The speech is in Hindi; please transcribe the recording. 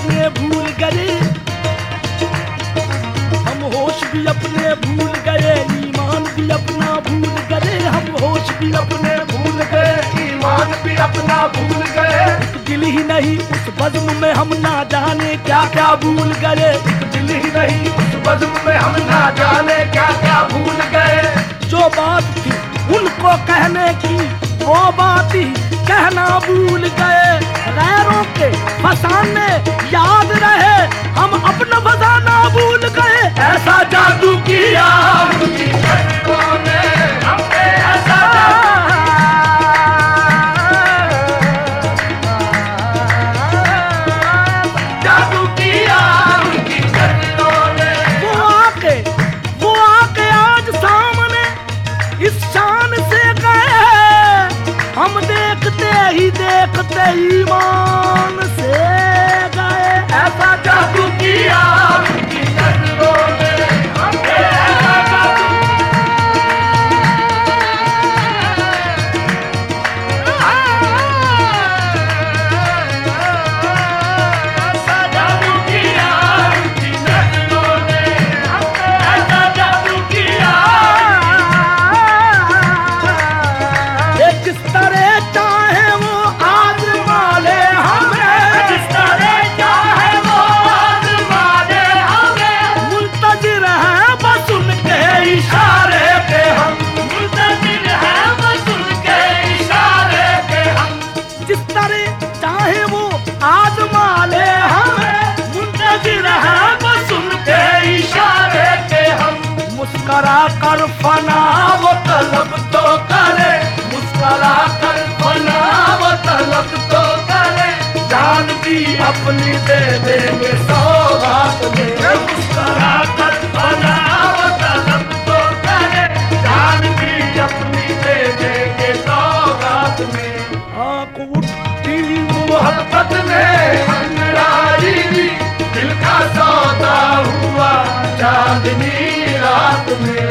अपने भूल गए, हम होश भी अपने भूल गए, ईमान भी अपना भूल गए, हम होश भी अपने भूल गए, ईमान भी अपना भूल गए। एक दिल ही नहीं उस बज़्म में हम ना जाने क्या क्या भूल गए, दिल ही नहीं उस बज़्म में हम ना जाने क्या क्या भूल गए। जो बात थी उनको कहने की वो बात ही कहना भूल गए, गैरों के फसाने याद रहे, हम अपना फसाना भूल गए। ऐसा जादू किया उनकी नजरों ने हम पे, ऐसा जादू किया उनकी नजरों ने। वो आके आज सामने इस शान से गए, हम देखते ही देखते ईमान से गए। ऐसा जादू किया उनकी नजरों ने हम पे, ऐसा जादू, ऐसा जादू किया उनकी नजरों ने हम पे, ऐसा जादू किया। जिस तरह चाहे वो आज़मा ले हमें, जिस तरह चाहे वो आज़मा ले हमें, मुंतज़िर है बस उनके इशारे पे हम मुंतज़िर हैं बस उनके इशारे पे हम। जिस तरह चाहे वो आज़मा ले हमें, मुंतज़िर हैं बस उनके इशारे पे हम। मुस्करा कर फना वो तलब तो करे, मुस्कुरा कर फना वो तलब तो करे, जान भी अपनी दे देंगे सौगात में। मुस्कुरा कर फना वो तलब तो करे, जान भी अपनी दे देंगे सौगात में। आँख उठती मोहब्बत में अंगड़ाई दी, दिल का सौदा हुआ चांदनी रात में।